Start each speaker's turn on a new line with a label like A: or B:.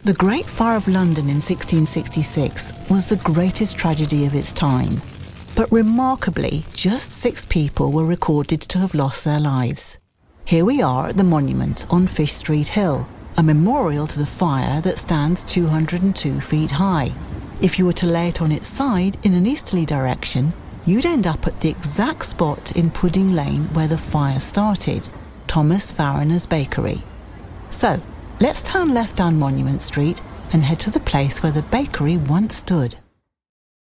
A: The Great Fire of London in 1666 was the greatest tragedy of its time, but remarkably, just 6 people were recorded to have lost their lives. Here we are at the monument on Fish Street Hill, a memorial to the fire that stands 202 feet high. If you were to lay it on its side in an easterly direction, you'd end up at the exact spot in Pudding Lane where the fire started, Thomas Farriner's Bakery. So, let's turn left down Monument Street and head to the place where the bakery once stood.